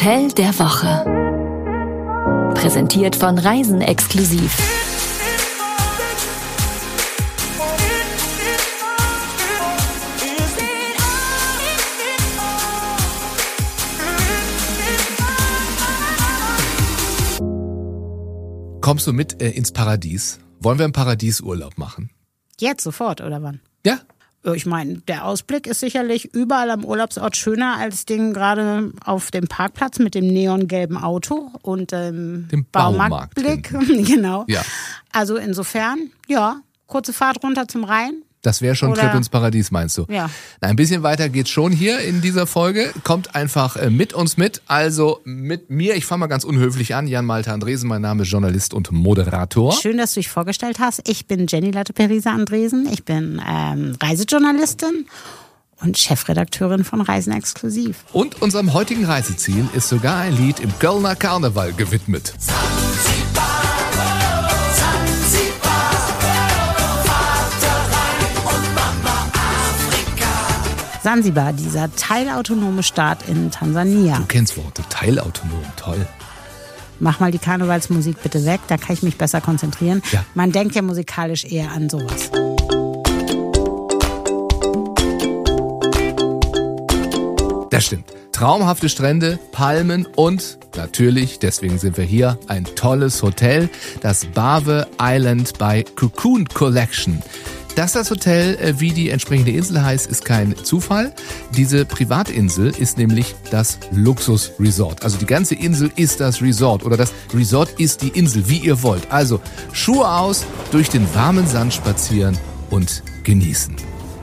Hotel der Woche. Präsentiert von Reisen exklusiv. Kommst du mit ins Paradies? Wollen wir im Paradies Urlaub machen? Jetzt sofort, oder wann? Ja. Ich meine, der Ausblick ist sicherlich überall am Urlaubsort schöner als den gerade auf dem Parkplatz mit dem neongelben Auto und dem Baumarktblick. Genau. Ja. Also insofern, ja, kurze Fahrt runter zum Rhein. Das wäre schon Trip ins Paradies, meinst du? Ja. Na, ein bisschen weiter geht's schon hier in dieser Folge. Kommt einfach mit uns mit. Also mit mir, ich fange mal ganz unhöflich an. Jan-Malte Andresen, mein Name ist Journalist und Moderator. Schön, dass du dich vorgestellt hast. Ich bin Jenny Latte-Perisa Andresen. Ich bin Reisejournalistin und Chefredakteurin von Reisen exklusiv. Und unserem heutigen Reiseziel ist sogar ein Lied im Kölner Karneval gewidmet. Sansibar, dieser teilautonome Staat in Tansania. Du kennst Worte, teilautonom, toll. Mach mal die Karnevalsmusik bitte weg, da kann ich mich besser konzentrieren. Ja. Man denkt ja musikalisch eher an sowas. Das stimmt. Traumhafte Strände, Palmen und natürlich, deswegen sind wir hier, ein tolles Hotel, das Bave Island bei Cocoon Collection. Dass das Hotel wie die entsprechende Insel heißt, ist kein Zufall. Diese Privatinsel ist nämlich das Luxusresort. Also die ganze Insel ist das Resort oder das Resort ist die Insel, wie ihr wollt. Also Schuhe aus, durch den warmen Sand spazieren und genießen.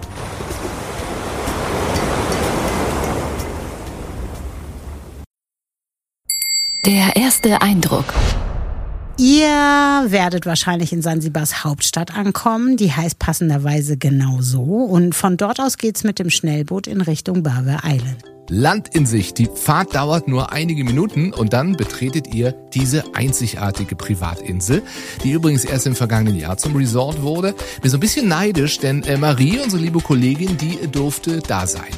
Der erste Eindruck. Ihr werdet wahrscheinlich in Sansibars Hauptstadt ankommen, die heißt passenderweise genau so. Und von dort aus geht's mit dem Schnellboot in Richtung Bave Island. Land in Sicht. Die Fahrt dauert nur einige Minuten und dann betretet ihr diese einzigartige Privatinsel, die übrigens erst im vergangenen Jahr zum Resort wurde. Bin so ein bisschen neidisch, denn Marie, unsere liebe Kollegin, die durfte da sein.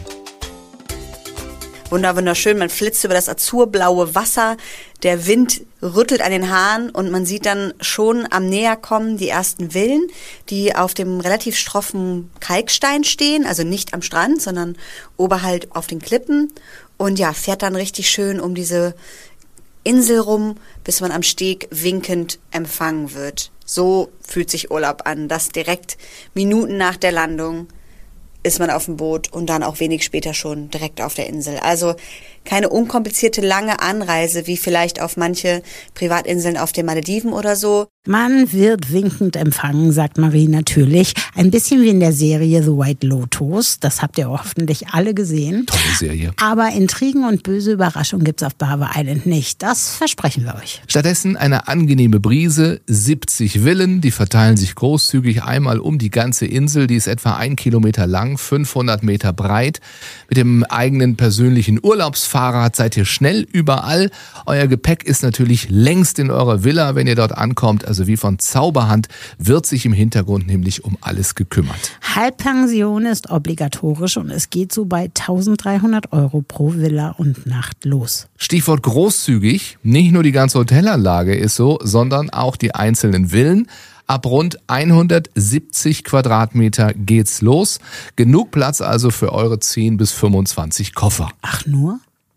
Wunderschön, man flitzt über das azurblaue Wasser, der Wind rüttelt an den Haaren und man sieht dann schon am Näherkommen die ersten Villen, die auf dem relativ schroffen Kalkstein stehen, also nicht am Strand, sondern oberhalb auf den Klippen und ja, fährt dann richtig schön um diese Insel rum, bis man am Steg winkend empfangen wird. So fühlt sich Urlaub an, dass direkt Minuten nach der Landung ist man auf dem Boot und dann auch wenig später schon direkt auf der Insel. Also keine unkomplizierte lange Anreise wie vielleicht auf manche Privatinseln auf den Malediven oder so. Man wird winkend empfangen, sagt Marie natürlich. Ein bisschen wie in der Serie The White Lotus. Das habt ihr hoffentlich alle gesehen. Tolle Serie. Aber Intrigen und böse Überraschungen gibt's auf Bave Island nicht. Das versprechen wir euch. Stattdessen eine angenehme Brise, 70 Villen, die verteilen sich großzügig einmal um die ganze Insel. Die ist etwa 1 Kilometer lang, 500 Meter breit. Mit dem eigenen persönlichen Urlaubsfahrrad seid ihr schnell überall. Euer Gepäck ist natürlich längst in eurer Villa, wenn ihr dort ankommt. Also wie von Zauberhand wird sich im Hintergrund nämlich um alles gekümmert. Halbpension ist obligatorisch und es geht so bei 1.300 € pro Villa und Nacht los. Stichwort großzügig. Nicht nur die ganze Hotelanlage ist so, sondern auch die einzelnen Villen. Ab rund 170 Quadratmeter geht's los. Genug Platz also für eure 10 bis 25 Koffer. Ach nur?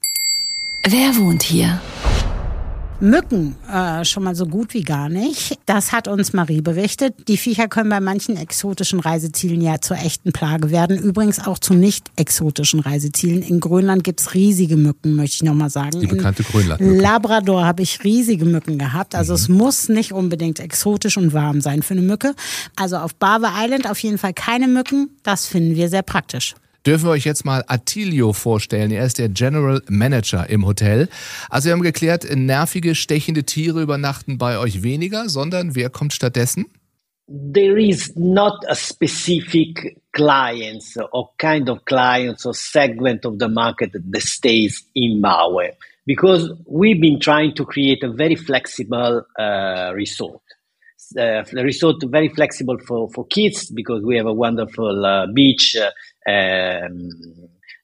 Wer wohnt hier? Mücken, schon mal so gut wie gar nicht. Das hat uns Marie berichtet. Die Viecher können bei manchen exotischen Reisezielen ja zur echten Plage werden. Übrigens auch zu nicht exotischen Reisezielen. In Grönland gibt's riesige Mücken, möchte ich nochmal sagen. Die bekannte Grönlandmücke. In Labrador habe ich riesige Mücken gehabt. Also es muss nicht unbedingt exotisch und warm sein für eine Mücke. Also auf Bave Island auf jeden Fall keine Mücken. Das finden wir sehr praktisch. Dürfen wir euch jetzt mal Attilio vorstellen. Er ist der General Manager im Hotel. Also wir haben geklärt, nervige, stechende Tiere übernachten bei euch weniger, sondern wer kommt stattdessen? There is not a specific clients or kind of clients or segment of the market that stays in Maui because we've been trying to create a very flexible resort. The resort very flexible for kids because we have a wonderful beach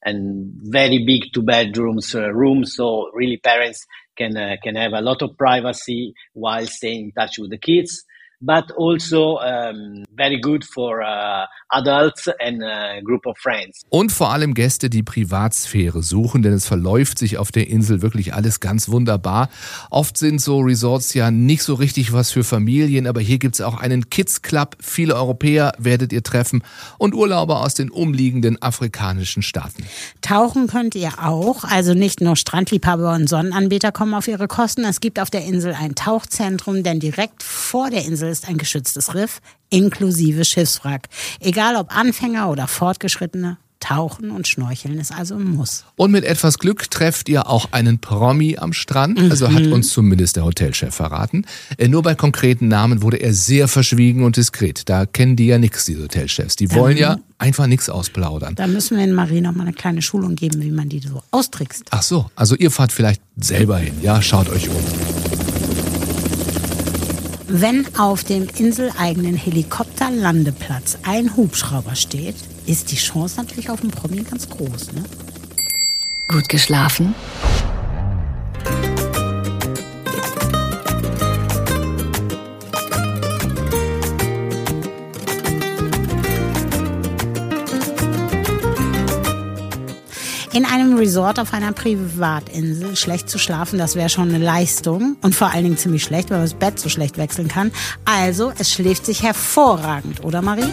and very big 2-bedrooms rooms. So really parents can have a lot of privacy while staying in touch with the kids. But also very good for adults and a group of friends. Und vor allem Gäste, die Privatsphäre suchen, denn es verläuft sich auf der Insel wirklich alles ganz wunderbar. Oft sind so Resorts ja nicht so richtig was für Familien, aber hier gibt's auch einen Kids Club. Viele Europäer werdet ihr treffen und Urlauber aus den umliegenden afrikanischen Staaten. Tauchen könnt ihr auch, also nicht nur Strandliebhaber und Sonnenanbeter kommen auf ihre Kosten. Es gibt auf der Insel ein Tauchzentrum, denn direkt vor der Insel ist ein geschütztes Riff, inklusive Schiffswrack. Egal ob Anfänger oder Fortgeschrittene, Tauchen und Schnorcheln ist also ein Muss. Und mit etwas Glück trefft ihr auch einen Promi am Strand, also hat uns zumindest der Hotelchef verraten. Nur bei konkreten Namen wurde er sehr verschwiegen und diskret. Da kennen die ja nichts, die Hotelchefs. Die wollen ja einfach nichts ausplaudern. Da müssen wir in Marie noch mal eine kleine Schulung geben, wie man die so austrickst. Ach so, also ihr fahrt vielleicht selber hin, ja? Schaut euch um. Wenn auf dem inseleigenen Helikopterlandeplatz ein Hubschrauber steht, ist die Chance natürlich auf einen Promi ganz groß, ne? Gut geschlafen? In einem Resort auf einer Privatinsel schlecht zu schlafen, das wäre schon eine Leistung. Und vor allen Dingen ziemlich schlecht, weil man das Bett so schlecht wechseln kann. Also, es schläft sich hervorragend, oder Marie?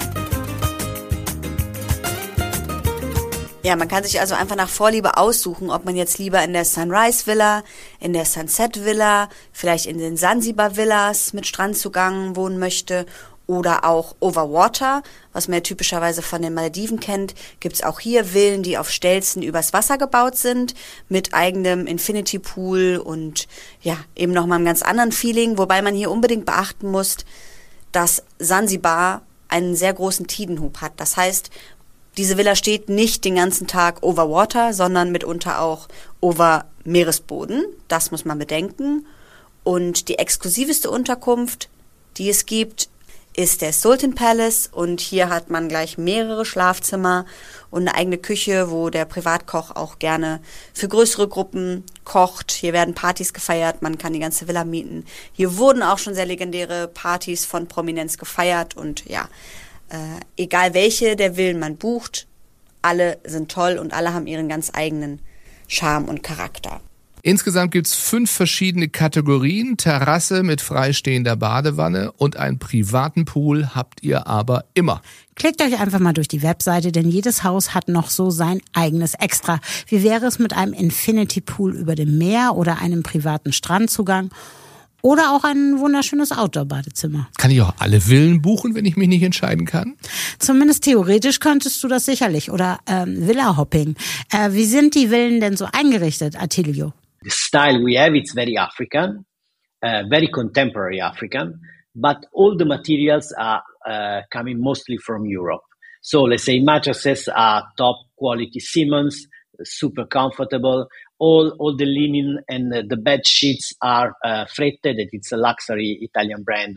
Ja, man kann sich also einfach nach Vorliebe aussuchen, ob man jetzt lieber in der Sunrise Villa, in der Sunset Villa, vielleicht in den Sansibar Villas mit Strandzugang wohnen möchte oder auch Overwater, was man ja typischerweise von den Malediven kennt, gibt's auch hier Villen, die auf Stelzen übers Wasser gebaut sind, mit eigenem Infinity Pool und ja, eben nochmal einem ganz anderen Feeling, wobei man hier unbedingt beachten muss, dass Sansibar einen sehr großen Tidenhub hat. Das heißt, diese Villa steht nicht den ganzen Tag over Water, sondern mitunter auch over Meeresboden. Das muss man bedenken. Und die exklusivste Unterkunft, die es gibt, ist der Sultan Palace. Und hier hat man gleich mehrere Schlafzimmer und eine eigene Küche, wo der Privatkoch auch gerne für größere Gruppen kocht. Hier werden Partys gefeiert, man kann die ganze Villa mieten. Hier wurden auch schon sehr legendäre Partys von Prominenz gefeiert und ja, egal welche der Villen man bucht, alle sind toll und alle haben ihren ganz eigenen Charme und Charakter. Insgesamt gibt's 5 verschiedene Kategorien. Terrasse mit freistehender Badewanne und einen privaten Pool habt ihr aber immer. Klickt euch einfach mal durch die Webseite, denn jedes Haus hat noch so sein eigenes Extra. Wie wäre es mit einem Infinity Pool über dem Meer oder einem privaten Strandzugang? Oder auch ein wunderschönes Outdoor-Badezimmer. Kann ich auch alle Villen buchen, wenn ich mich nicht entscheiden kann? Zumindest theoretisch könntest du das sicherlich. Oder Villa-Hopping. Wie sind die Villen denn so eingerichtet, Attilio? The style we have, it's very African, very contemporary African, but all the materials are coming mostly from Europe. So let's say mattresses are top quality Siemens, super comfortable. All the linen and the bed sheets are fretted. It's a luxury Italian brand,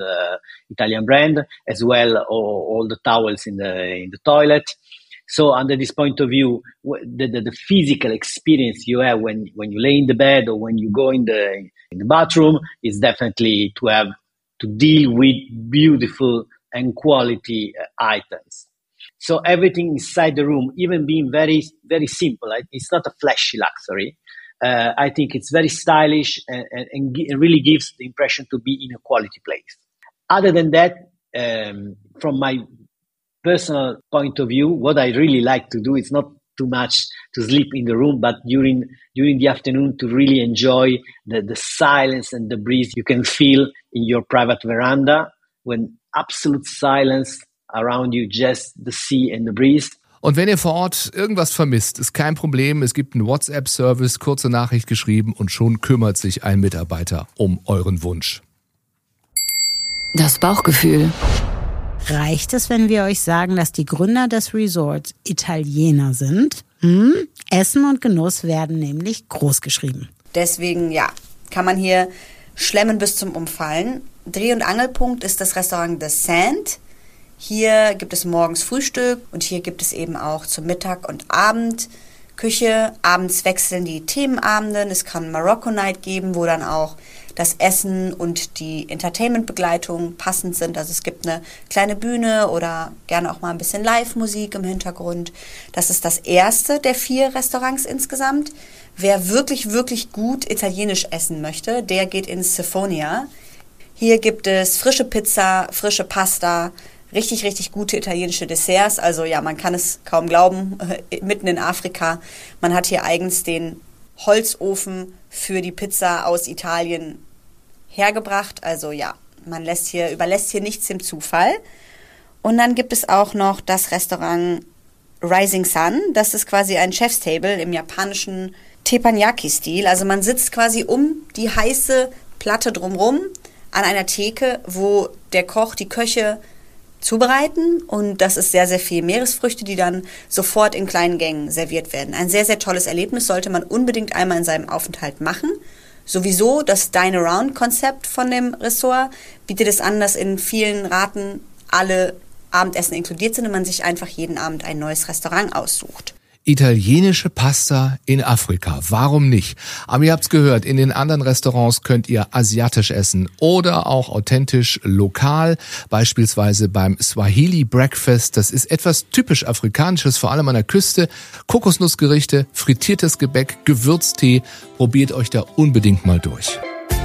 as well. All the towels in the toilet. So under this point of view, the physical experience you have when you lay in the bed or when you go in the bathroom is definitely to deal with beautiful and quality items. So everything inside the room, even being very, very simple, it's not a flashy luxury. I think it's very stylish and it really gives the impression to be in a quality place. Other than that, from my personal point of view, what I really like to do is not too much to sleep in the room, but during the afternoon to really enjoy the silence and the breeze you can feel in your private veranda when absolute silence around you, just the sea and the breeze. Und wenn ihr vor Ort irgendwas vermisst, ist kein Problem. Es gibt einen WhatsApp-Service, kurze Nachricht geschrieben und schon kümmert sich ein Mitarbeiter um euren Wunsch. Das Bauchgefühl. Reicht es, wenn wir euch sagen, dass die Gründer des Resorts Italiener sind? Essen und Genuss werden nämlich groß geschrieben. Deswegen, ja, kann man hier schlemmen bis zum Umfallen. Dreh- und Angelpunkt ist das Restaurant The Sand. Hier gibt es morgens Frühstück und hier gibt es eben auch zum Mittag und Abend Küche. Abends wechseln die Themenabende. Es kann Morocco Night geben, wo dann auch das Essen und die Entertainment-Begleitung passend sind. Also es gibt eine kleine Bühne oder gerne auch mal ein bisschen Live-Musik im Hintergrund. Das ist das erste der 4 Restaurants insgesamt. Wer wirklich, wirklich gut italienisch essen möchte, der geht ins Sinfonia. Hier gibt es frische Pizza, frische Pasta, richtig, richtig gute italienische Desserts. Also ja, man kann es kaum glauben, mitten in Afrika. Man hat hier eigens den Holzofen für die Pizza aus Italien hergebracht. Also ja, man überlässt hier nichts dem Zufall. Und dann gibt es auch noch das Restaurant Rising Sun. Das ist quasi ein Chef's Table im japanischen Teppanyaki-Stil. Also man sitzt quasi um die heiße Platte drumrum an einer Theke, wo der Koch, die Köche zubereiten, und das ist sehr, sehr viel Meeresfrüchte, die dann sofort in kleinen Gängen serviert werden. Ein sehr, sehr tolles Erlebnis, sollte man unbedingt einmal in seinem Aufenthalt machen. Sowieso das Dine-Around-Konzept von dem Ressort bietet es an, dass in vielen Raten alle Abendessen inkludiert sind und man sich einfach jeden Abend ein neues Restaurant aussucht. Italienische Pasta in Afrika, warum nicht? Aber ihr habt's gehört, in den anderen Restaurants könnt ihr asiatisch essen oder auch authentisch lokal, beispielsweise beim Swahili Breakfast. Das ist etwas typisch Afrikanisches, vor allem an der Küste. Kokosnussgerichte, frittiertes Gebäck, Gewürztee. Probiert euch da unbedingt mal durch.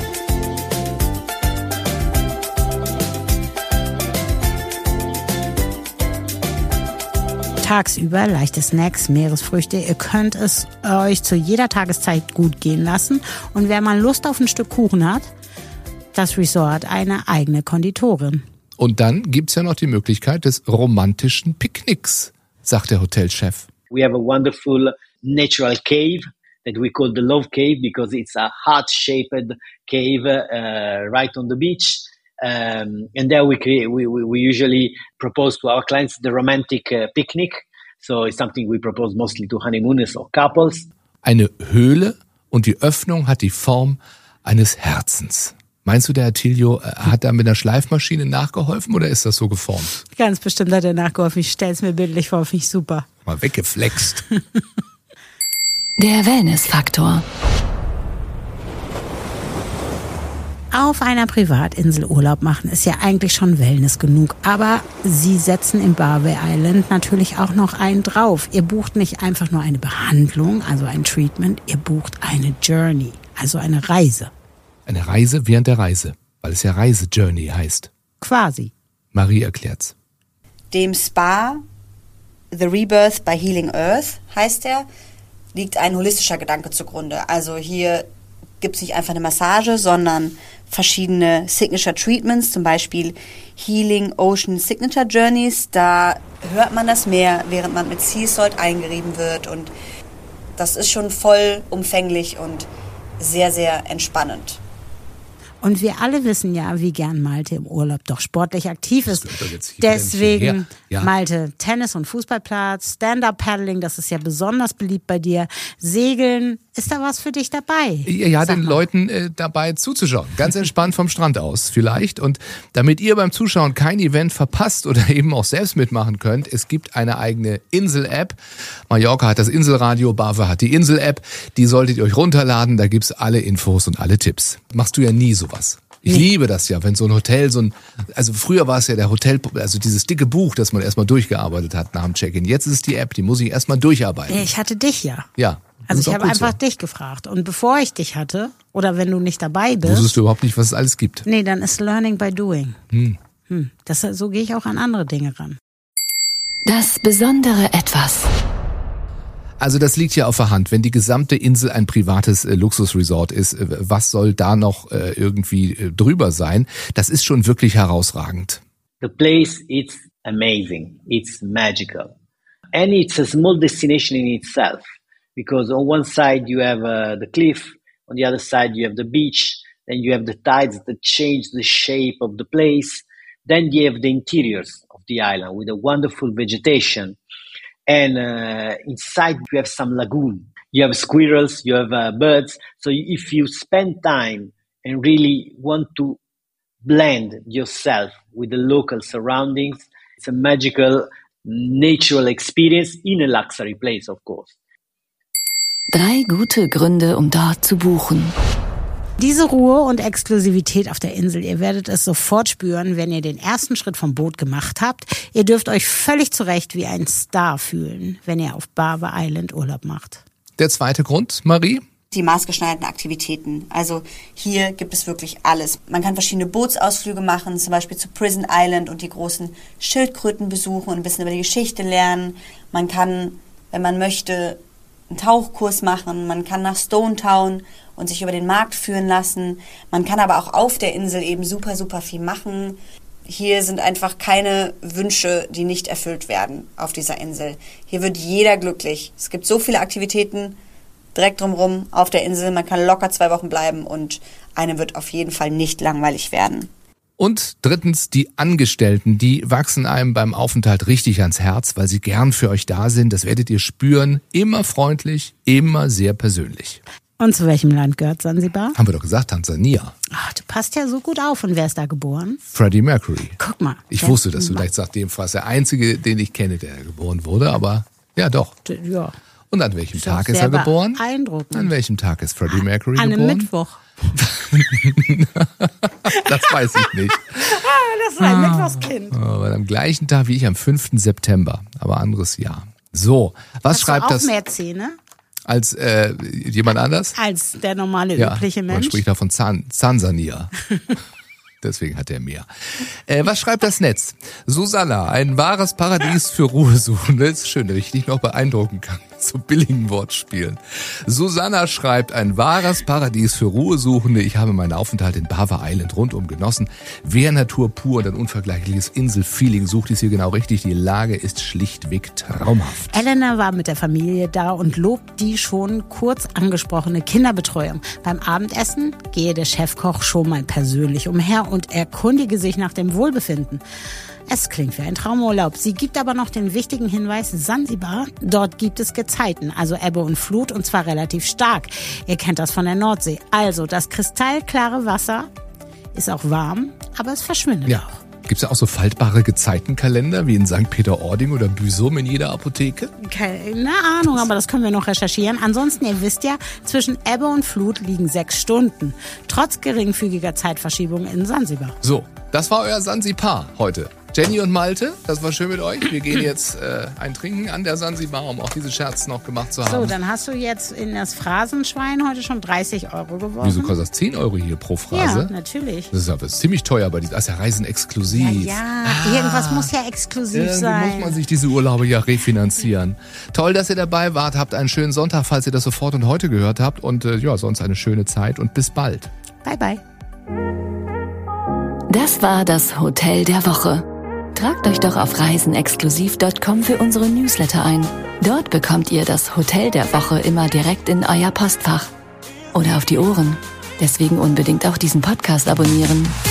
Tagsüber leichte Snacks, Meeresfrüchte. Ihr könnt es euch zu jeder Tageszeit gut gehen lassen. Und wer mal Lust auf ein Stück Kuchen hat, das Resort eine eigene Konditorin. Und dann gibt's ja noch die Möglichkeit des romantischen Picknicks, sagt der Hotelchef. We have a wonderful natural cave that we call the Love Cave because it's a heart-shaped cave right on the beach. And there we usually propose to our clients the romantic picnic. So it's something we propose mostly to honeymooners or couples. Eine Höhle und die Öffnung hat die Form eines Herzens. Meinst du, der Attilio hat da mit einer Schleifmaschine nachgeholfen oder ist das so geformt? Ganz bestimmt hat er nachgeholfen. Ich stell's mir bildlich vor, finde ich super. Mal weggeflext. Der Wellness-Faktor. Auf einer Privatinsel Urlaub machen ist ja eigentlich schon Wellness genug. Aber sie setzen im Bave Island natürlich auch noch einen drauf. Ihr bucht nicht einfach nur eine Behandlung, also ein Treatment, ihr bucht eine Journey, also eine Reise. Eine Reise während der Reise, weil es ja Reise-Journey heißt. Quasi. Marie erklärt's. Dem Spa The Rebirth by Healing Earth heißt er, liegt ein holistischer Gedanke zugrunde. Also hier gibt es nicht einfach eine Massage, sondern verschiedene Signature Treatments, zum Beispiel Healing Ocean Signature Journeys. Da hört man das Meer, während man mit Sea Salt eingerieben wird, und das ist schon vollumfänglich und sehr, sehr entspannend. Und wir alle wissen ja, wie gern Malte im Urlaub doch sportlich aktiv ist. Deswegen, ja. Malte, Tennis- und Fußballplatz, Stand-Up-Paddling, das ist ja besonders beliebt bei dir. Segeln, ist da was für dich dabei? Ja, den Leuten dabei zuzuschauen. Ganz entspannt vom Strand aus vielleicht. Und damit ihr beim Zuschauen kein Event verpasst oder eben auch selbst mitmachen könnt, es gibt eine eigene Insel-App. Mallorca hat das Inselradio, Bave hat die Insel-App. Die solltet ihr euch runterladen, da gibt's alle Infos und alle Tipps. Machst du ja nie sowas. Ich liebe das ja, wenn so ein Hotel also früher war es ja der Hotel, also dieses dicke Buch, das man erstmal durchgearbeitet hat nach dem Check-in. Jetzt ist es die App, die muss ich erstmal durcharbeiten. Ich hatte dich ja. Ja. Also ich habe einfach dich gefragt. Und bevor ich dich hatte, oder wenn du nicht dabei bist. Wusstest du überhaupt nicht, was es alles gibt? Nee, dann ist Learning by Doing. So gehe ich auch an andere Dinge ran. Das besondere Etwas. Also das liegt ja auf der Hand. Wenn die gesamte Insel ein privates Luxusresort ist, was soll da noch irgendwie drüber sein? Das ist schon wirklich herausragend. The place is amazing. It's magical. And it's a small destination in itself. Because on one side you have the cliff, on the other side you have the beach, then you have the tides that change the shape of the place, then you have the interiors of the island with a wonderful vegetation, and inside you have some lagoon, you have squirrels, you have birds, so if you spend time and really want to blend yourself with the local surroundings, It's a magical, natural experience in a luxury place, of course. 3 gute Gründe, um dort zu buchen. Diese Ruhe und Exklusivität auf der Insel, ihr werdet es sofort spüren, wenn ihr den ersten Schritt vom Boot gemacht habt. Ihr dürft euch völlig zu Recht wie ein Star fühlen, wenn ihr auf Barve Island Urlaub macht. Der zweite Grund, Marie? Die maßgeschneiderten Aktivitäten. Also hier gibt es wirklich alles. Man kann verschiedene Bootsausflüge machen, zum Beispiel zu Prison Island und die großen Schildkröten besuchen und ein bisschen über die Geschichte lernen. Man kann, wenn man möchte, einen Tauchkurs machen. Man kann nach Stone Town und sich über den Markt führen lassen. Man kann aber auch auf der Insel eben super, super viel machen. Hier sind einfach keine Wünsche, die nicht erfüllt werden auf dieser Insel. Hier wird jeder glücklich. Es gibt so viele Aktivitäten direkt drumherum auf der Insel. Man kann locker 2 Wochen bleiben und einem wird auf jeden Fall nicht langweilig werden. Und drittens, die Angestellten, die wachsen einem beim Aufenthalt richtig ans Herz, weil sie gern für euch da sind. Das werdet ihr spüren. Immer freundlich, immer sehr persönlich. Und zu welchem Land gehört Sansibar? Haben wir doch gesagt, Tansania. Ach, du passt ja so gut auf. Und wer ist da geboren? Freddie Mercury. Guck mal. Ich wusste, dass du gleich sagst, dem war der einzige, den ich kenne, der geboren wurde, aber ja doch. Ja. Und an welchem Tag ist er geboren? Beeindruckend. An welchem Tag ist Freddie Mercury geboren? An einem Mittwoch. Das weiß ich nicht. Das ist ein Mittwochskind. Aber am gleichen Tag wie ich, am 5. September, aber anderes Jahr. So, was Hast schreibt du auch das? Mehr Zähne? Als jemand anders? Als der normale, übliche Man Mensch? spricht da von Tansania. Deswegen hat er mehr. Was schreibt das Netz? Susanna, ein wahres Paradies für Ruhesuchende. Ist schön, dass ich dich noch beeindrucken kann. So billigen Wortspielen. Susanna schreibt, ein wahres Paradies für Ruhesuchende. Ich habe meinen Aufenthalt in Barve Island rundum genossen. Wer Natur pur und ein unvergleichliches Inselfeeling sucht, ist hier genau richtig. Die Lage ist schlichtweg traumhaft. Elena war mit der Familie da und lobt die schon kurz angesprochene Kinderbetreuung. Beim Abendessen gehe der Chefkoch schon mal persönlich umher und erkundige sich nach dem Wohlbefinden. Es klingt wie ein Traumurlaub. Sie gibt aber noch den wichtigen Hinweis, Sansibar, dort gibt es Gezeiten, also Ebbe und Flut, und zwar relativ stark. Ihr kennt das von der Nordsee. Also das kristallklare Wasser ist auch warm, aber es verschwindet auch. Gibt's ja auch so faltbare Gezeitenkalender wie in St. Peter-Ording oder Büsum in jeder Apotheke? Keine Ahnung, aber das können wir noch recherchieren. Ansonsten, ihr wisst ja, zwischen Ebbe und Flut liegen 6 Stunden. Trotz geringfügiger Zeitverschiebung in Sansibar. So, das war euer Sansibar heute. Jenny und Malte, das war schön mit euch. Wir gehen jetzt ein Trinken an der Sansibar, um auch diese Scherze noch gemacht zu haben. So, dann hast du jetzt in das Phrasenschwein heute schon 30 € geworfen. Wieso kostet das 10 € hier pro Phrase? Ja, natürlich. Das ist aber ziemlich teuer, aber das ist ja Reisen exklusiv. Ja, irgendwas muss ja exklusiv sein. Irgendwie muss man sich diese Urlaube ja refinanzieren. Toll, dass ihr dabei wart. Habt einen schönen Sonntag, falls ihr das sofort und heute gehört habt. Und sonst eine schöne Zeit und bis bald. Bye, bye. Das war das Hotel der Woche. Tragt euch doch auf reisenexklusiv.com für unsere Newsletter ein. Dort bekommt ihr das Hotel der Woche immer direkt in euer Postfach. Oder auf die Ohren. Deswegen unbedingt auch diesen Podcast abonnieren.